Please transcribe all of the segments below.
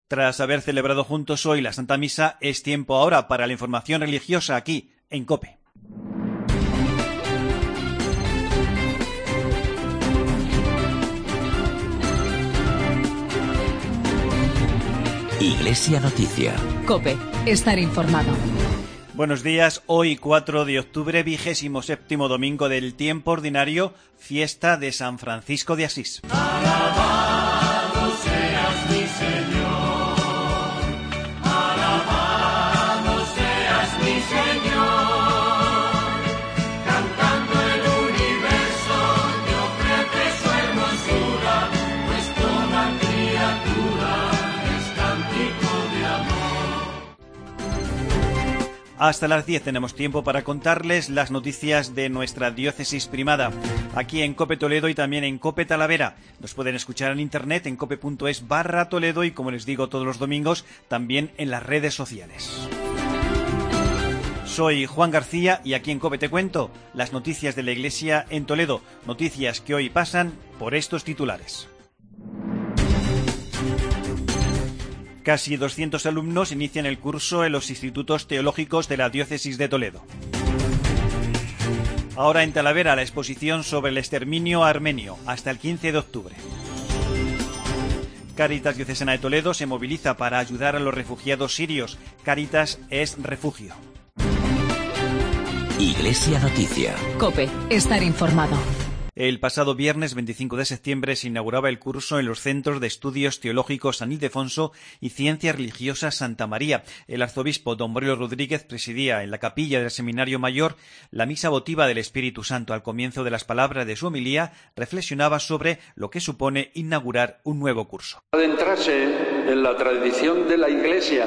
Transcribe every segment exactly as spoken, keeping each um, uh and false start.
Tras haber celebrado juntos hoy la Santa Misa, es tiempo ahora para la información religiosa aquí, en COPE. Iglesia Noticia. COPE, estar informado. Buenos días, hoy cuatro de octubre, vigésimo séptimo domingo del tiempo ordinario, fiesta de San Francisco de Asís. Alabado seas mi Señor, alabado seas mi Señor, cantando el universo te ofrece su hermosura, pues toda criatura es cántico de amor. Hasta las diez tenemos tiempo para contarles las noticias de nuestra diócesis primada, aquí en COPE Toledo y también en COPE Talavera. Nos pueden escuchar en internet en cope.es barra Toledo y, como les digo todos los domingos, también en las redes sociales. Soy Juan García y aquí en COPE te cuento las noticias de la Iglesia en Toledo, noticias que hoy pasan por estos titulares. Casi doscientos alumnos inician el curso en los institutos teológicos de la diócesis de Toledo. Ahora en Talavera la exposición sobre el exterminio armenio, hasta el quince de octubre. Cáritas Diocesana de Toledo se moviliza para ayudar a los refugiados sirios. Cáritas es refugio. Iglesia Noticia. COPE, estar informado. El pasado viernes veinticinco de septiembre se inauguraba el curso en los Centros de Estudios Teológicos San Ildefonso y Ciencias Religiosas Santa María. El arzobispo don Borilo Rodríguez presidía en la capilla del Seminario Mayor la misa votiva del Espíritu Santo. Al comienzo de las palabras de su homilía reflexionaba sobre lo que supone inaugurar un nuevo curso. Adentrarse en la tradición de la Iglesia,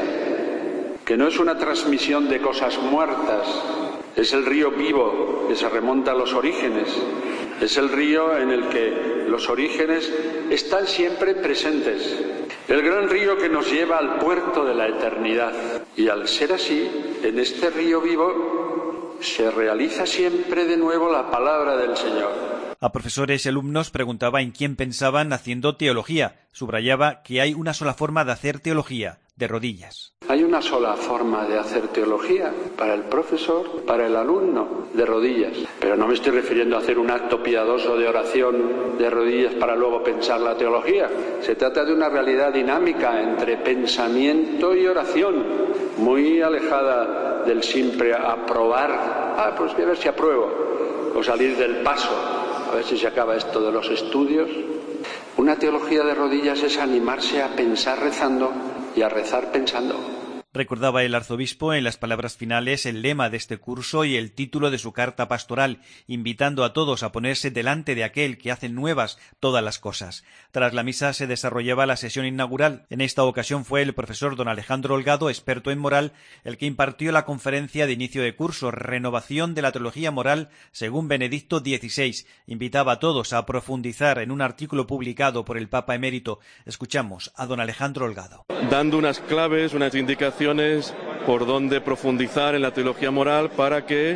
que no es una transmisión de cosas muertas, es el río vivo que se remonta a los orígenes. Es el río en el que los orígenes están siempre presentes. El gran río que nos lleva al puerto de la eternidad. Y al ser así, en este río vivo se realiza siempre de nuevo la palabra del Señor. A profesores y alumnos preguntaba en quién pensaban haciendo teología. Subrayaba que hay una sola forma de hacer teología, de rodillas. Hay una sola forma de hacer teología, para el profesor, para el alumno, de rodillas. Pero no me estoy refiriendo a hacer un acto piadoso de oración de rodillas para luego pensar la teología. Se trata de una realidad dinámica entre pensamiento y oración, muy alejada del simple aprobar. Ah, pues voy a ver si apruebo, o salir del paso, a ver si se acaba esto de los estudios. Una teología de rodillas es animarse a pensar rezando y a rezar pensando. Recordaba el arzobispo en las palabras finales el lema de este curso y el título de su carta pastoral, invitando a todos a ponerse delante de aquel que hace nuevas todas las cosas. Tras la misa se desarrollaba la sesión inaugural. En esta ocasión fue el profesor don Alejandro Holgado, experto en moral, el que impartió la conferencia de inicio de curso Renovación de la teología moral según Benedicto dieciséis. Invitaba a todos a profundizar en un artículo publicado por el Papa emérito. Escuchamos a don Alejandro Holgado. Dando unas claves, unas indicaciones por donde profundizar en la teología moral para que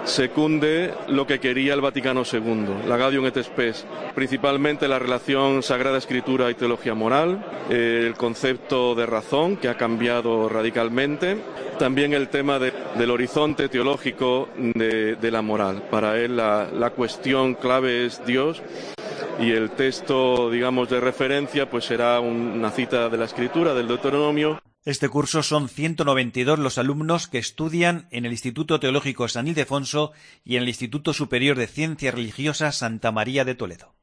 secunde lo que quería el Vaticano segundo, la Gaudium et Spes, principalmente la relación Sagrada Escritura y teología moral, eh, el concepto de razón que ha cambiado radicalmente, también el tema de, del horizonte teológico de, de la moral. Para él la, la cuestión clave es Dios. Y el texto, digamos, de referencia, pues será una cita de la Escritura, del Deuteronomio. Este curso son ciento noventa y dos los alumnos que estudian en el Instituto Teológico San Ildefonso y en el Instituto Superior de Ciencias Religiosas Santa María de Toledo.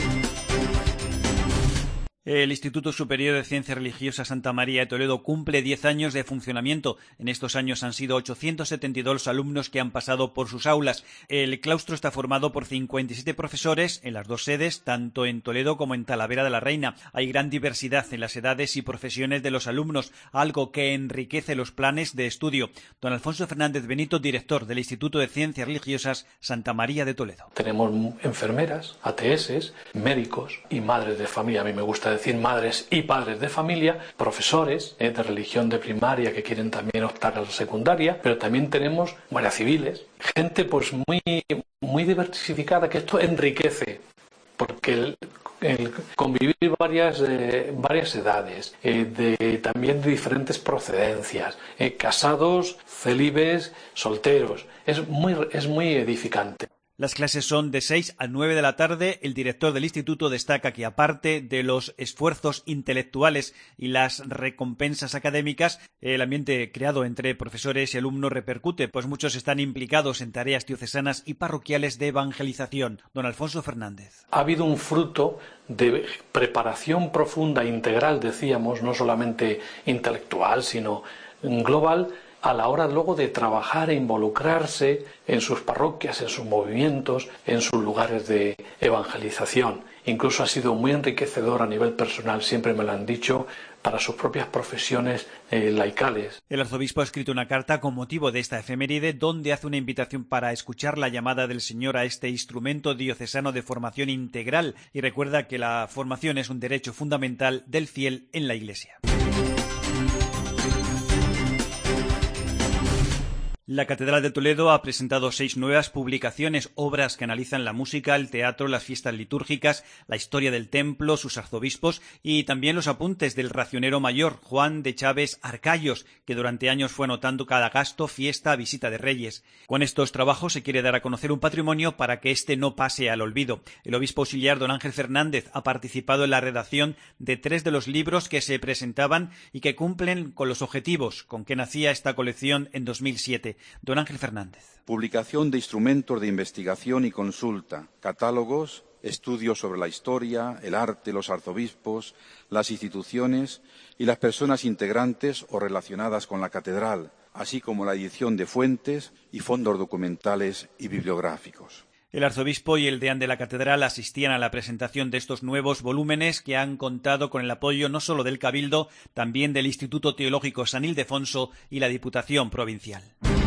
El Instituto Superior de Ciencias Religiosas Santa María de Toledo cumple diez años de funcionamiento. En estos años han sido ochocientos setenta y dos los alumnos que han pasado por sus aulas. El claustro está formado por cincuenta y siete profesores en las dos sedes, tanto en Toledo como en Talavera de la Reina. Hay gran diversidad en las edades y profesiones de los alumnos, algo que enriquece los planes de estudio. Don Alfonso Fernández Benito, director del Instituto de Ciencias Religiosas Santa María de Toledo. Tenemos enfermeras, A T S, médicos y madres de familia. A mí me gusta decir madres y padres de familia, profesores eh, de religión de primaria que quieren también optar a la secundaria, pero también tenemos guardias civiles, gente pues muy, muy diversificada, que esto enriquece, porque que el, el convivir varias, eh, varias edades, eh, de, también de diferentes procedencias, eh, casados, célibes, solteros, es muy, es muy edificante. Las clases son de seis a nueve de la tarde. El director del instituto destaca que, aparte de los esfuerzos intelectuales y las recompensas académicas, el ambiente creado entre profesores y alumnos repercute, pues muchos están implicados en tareas diocesanas y parroquiales de evangelización. Don Alfonso Fernández. Ha habido un fruto de preparación profunda, integral, decíamos, no solamente intelectual, sino global, a la hora luego de trabajar e involucrarse en sus parroquias, en sus movimientos, en sus lugares de evangelización. Incluso ha sido muy enriquecedor a nivel personal, siempre me lo han dicho, para sus propias profesiones eh, laicales. El arzobispo ha escrito una carta con motivo de esta efeméride donde hace una invitación para escuchar la llamada del Señor a este instrumento diocesano de formación integral y recuerda que la formación es un derecho fundamental del fiel en la Iglesia. La Catedral de Toledo ha presentado seis nuevas publicaciones, obras que analizan la música, el teatro, las fiestas litúrgicas, la historia del templo, sus arzobispos y también los apuntes del racionero mayor Juan de Chávez Arcayos, que durante años fue anotando cada gasto, fiesta, visita de reyes. Con estos trabajos se quiere dar a conocer un patrimonio para que éste no pase al olvido. El obispo auxiliar don Ángel Fernández ha participado en la redacción de tres de los libros que se presentaban y que cumplen con los objetivos con que nacía esta colección en dos mil siete. Don Ángel Fernández. Publicación de instrumentos de investigación y consulta, catálogos, estudios sobre la historia, el arte, los arzobispos, las instituciones y las personas integrantes o relacionadas con la catedral, así como la edición de fuentes y fondos documentales y bibliográficos. El arzobispo y el deán de la catedral asistían a la presentación de estos nuevos volúmenes que han contado con el apoyo no solo del Cabildo, también del Instituto Teológico San Ildefonso y la Diputación Provincial.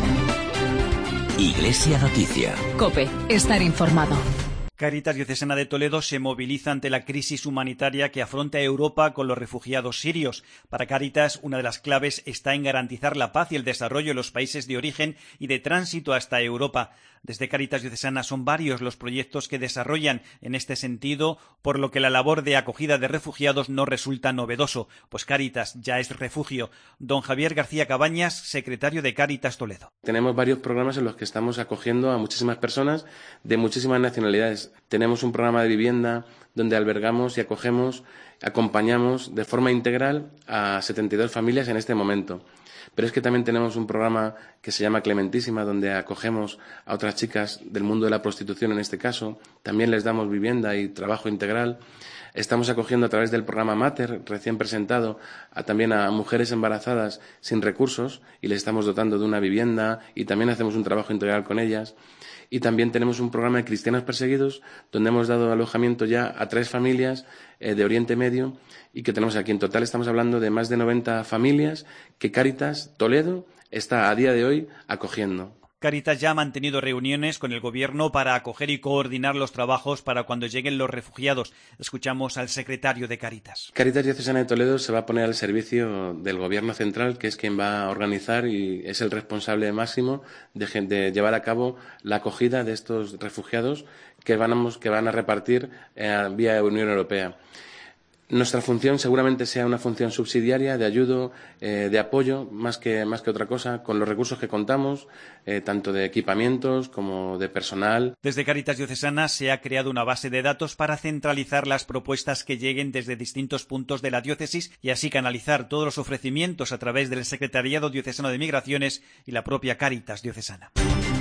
Iglesia Noticia. COPE. Estar informado. Cáritas Diocesana de Toledo se moviliza ante la crisis humanitaria que afronta Europa con los refugiados sirios. Para Cáritas, una de las claves está en garantizar la paz y el desarrollo en los países de origen y de tránsito hasta Europa. Desde Cáritas Diocesana son varios los proyectos que desarrollan en este sentido, por lo que la labor de acogida de refugiados no resulta novedoso, pues Cáritas ya es refugio. Don Javier García Cabañas, secretario de Cáritas Toledo. Tenemos varios programas en los que estamos acogiendo a muchísimas personas de muchísimas nacionalidades. Tenemos un programa de vivienda donde albergamos y acogemos, acompañamos de forma integral a setenta y dos familias en este momento. Pero es que también tenemos un programa que se llama Clementísima, donde acogemos a otras chicas del mundo de la prostitución en este caso. También les damos vivienda y trabajo integral. Estamos acogiendo a través del programa Mater, recién presentado, a, también a mujeres embarazadas sin recursos y les estamos dotando de una vivienda y también hacemos un trabajo integral con ellas. Y también tenemos un programa de cristianos perseguidos donde hemos dado alojamiento ya a tres familias eh, de Oriente Medio y que tenemos aquí. En total estamos hablando de más de noventa familias que Cáritas Toledo está a día de hoy acogiendo. Cáritas ya ha mantenido reuniones con el Gobierno para acoger y coordinar los trabajos para cuando lleguen los refugiados. Escuchamos al secretario de Cáritas. Cáritas Diocesana de Toledo se va a poner al servicio del Gobierno central, que es quien va a organizar y es el responsable máximo de, de llevar a cabo la acogida de estos refugiados que van, que van a repartir eh, vía Unión Europea. Nuestra función seguramente sea una función subsidiaria de ayuda, eh, de apoyo, más que, más que otra cosa, con los recursos que contamos, eh, tanto de equipamientos como de personal. Desde Cáritas Diocesana se ha creado una base de datos para centralizar las propuestas que lleguen desde distintos puntos de la diócesis y así canalizar todos los ofrecimientos a través del Secretariado Diocesano de Migraciones y la propia Cáritas Diocesana.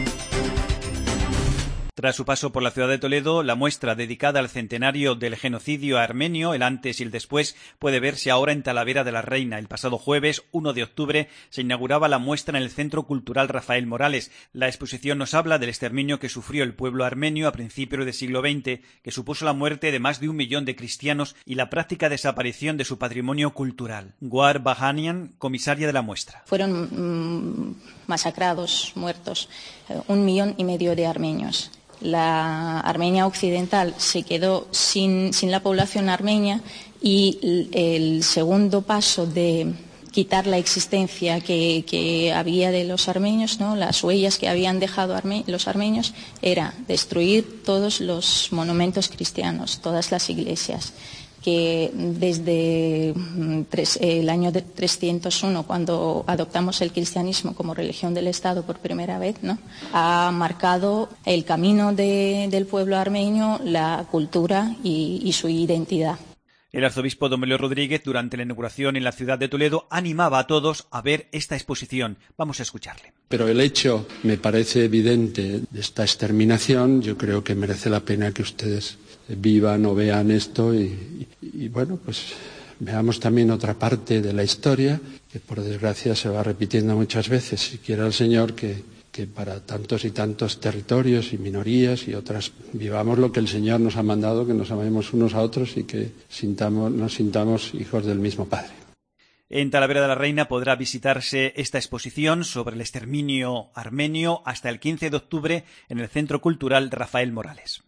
Tras su paso por la ciudad de Toledo, la muestra dedicada al centenario del genocidio armenio, el antes y el después, puede verse ahora en Talavera de la Reina. El pasado jueves, uno de octubre, se inauguraba la muestra en el Centro Cultural Rafael Morales. La exposición nos habla del exterminio que sufrió el pueblo armenio a principios del siglo veinte, que supuso la muerte de más de un millón de cristianos y la práctica desaparición de su patrimonio cultural. Guar Bahanian, comisaria de la muestra. Fueron mmm, masacrados, muertos, eh, un millón y medio de armenios. La Armenia occidental se quedó sin, sin la población armenia y el segundo paso de quitar la existencia que, que había de los armenios, ¿no? Las huellas que habían dejado arme los armenios, era destruir todos los monumentos cristianos, todas las iglesias, que desde el año trescientos uno, cuando adoptamos el cristianismo como religión del Estado por primera vez, ¿no?, ha marcado el camino de, del pueblo armenio, la cultura y, y su identidad. El arzobispo Don Melio Rodríguez, durante la inauguración en la ciudad de Toledo, animaba a todos a ver esta exposición. Vamos a escucharle. Pero el hecho, me parece evidente, de esta exterminación, yo creo que merece la pena que ustedes vivan o vean esto y, y, y bueno, pues veamos también otra parte de la historia que por desgracia se va repitiendo muchas veces. Si quiera el Señor que, que para tantos y tantos territorios y minorías y otras vivamos lo que el Señor nos ha mandado, que nos amemos unos a otros y que sintamos, nos sintamos hijos del mismo Padre. En Talavera de la Reina podrá visitarse esta exposición sobre el exterminio armenio hasta el quince de octubre en el Centro Cultural Rafael Morales.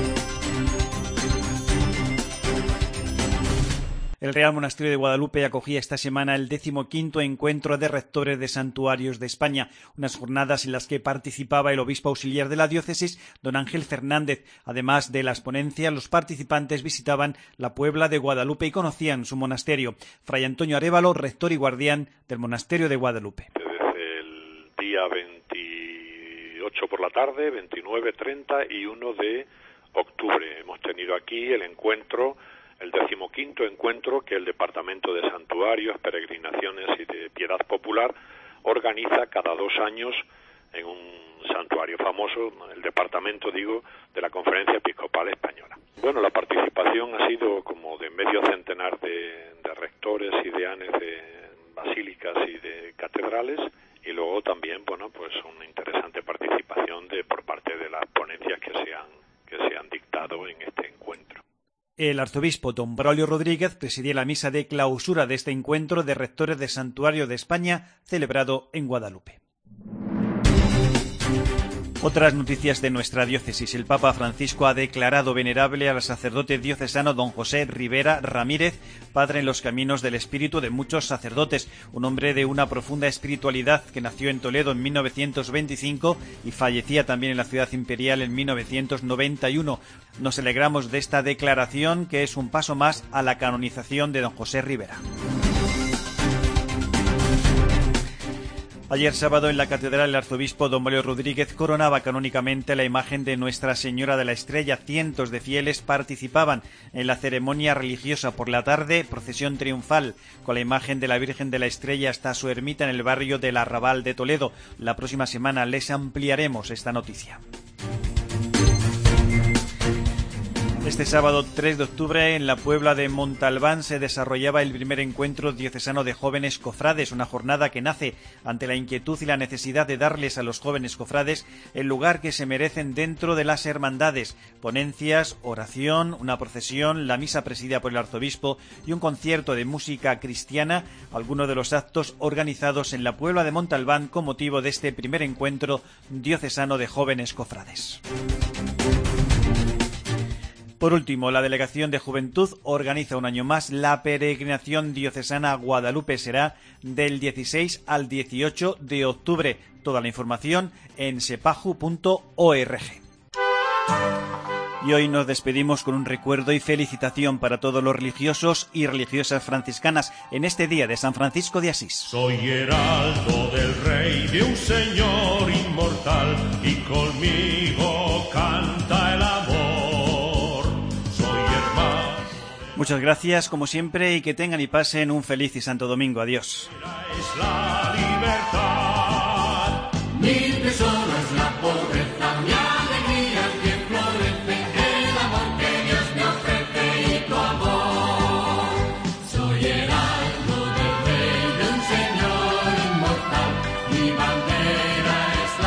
El Real Monasterio de Guadalupe acogía esta semana el decimoquinto encuentro de rectores de santuarios de España, unas jornadas en las que participaba el obispo auxiliar de la diócesis, don Ángel Fernández. Además de las ponencias, los participantes visitaban la Puebla de Guadalupe y conocían su monasterio. Fray Antonio Arévalo, rector y guardián del Monasterio de Guadalupe. Desde el día veintiocho por la tarde, veintinueve, treinta y uno de octubre hemos tenido aquí el encuentro, el decimoquinto encuentro que el Departamento de Santuarios, Peregrinaciones y de Piedad Popular organiza cada dos años en un santuario famoso, el departamento, digo, de la Conferencia Episcopal Española. Bueno, la participación ha sido como de medio centenar de, de rectores y deanes de basílicas y de catedrales, y luego también, bueno, pues una interesante participación de por parte de las ponencias que se han, que se han dictado en este encuentro. El arzobispo don Braulio Rodríguez presidía la misa de clausura de este encuentro de rectores de Santuario de España celebrado en Guadalupe. Otras noticias de nuestra diócesis. El Papa Francisco ha declarado venerable al sacerdote diocesano don José Rivera Ramírez, padre en los caminos del espíritu de muchos sacerdotes, un hombre de una profunda espiritualidad que nació en Toledo en mil novecientos veinticinco y fallecía también en la ciudad imperial en mil novecientos noventa y uno. Nos alegramos de esta declaración, que es un paso más a la canonización de don José Rivera. Ayer sábado en la catedral el arzobispo don Melio Rodríguez coronaba canónicamente la imagen de Nuestra Señora de la Estrella. Cientos de fieles participaban en la ceremonia religiosa. Por la tarde, procesión triunfal con la imagen de la Virgen de la Estrella hasta su ermita en el barrio del Arrabal de Toledo. La próxima semana les ampliaremos esta noticia. Este sábado tres de octubre en la Puebla de Montalbán se desarrollaba el primer encuentro diocesano de jóvenes cofrades, una jornada que nace ante la inquietud y la necesidad de darles a los jóvenes cofrades el lugar que se merecen dentro de las hermandades. Ponencias, oración, una procesión, la misa presidida por el arzobispo y un concierto de música cristiana, algunos de los actos organizados en la Puebla de Montalbán con motivo de este primer encuentro diocesano de jóvenes cofrades. Por último, la Delegación de Juventud organiza un año más la peregrinación diocesana a Guadalupe. Será del dieciséis al dieciocho de octubre. Toda la información en sepaju punto org. Y hoy nos despedimos con un recuerdo y felicitación para todos los religiosos y religiosas franciscanas en este día de San Francisco de Asís. Soy heraldo del rey de un señor inmortal y conmigo canta el amor. Muchas gracias, como siempre, y que tengan y pasen un feliz y santo domingo. Adiós. Es la libertad. Mi tesoro es la pobreza, mi alegría es que florece, el amor que Dios me ofrece y tu amor. Soy heraldo del rey de un señor inmortal, mi bandera es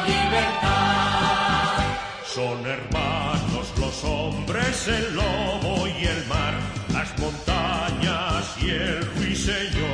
la libertad. Son hermanos los hombres, el lobo y el mar, las montañas y el ruiseñor.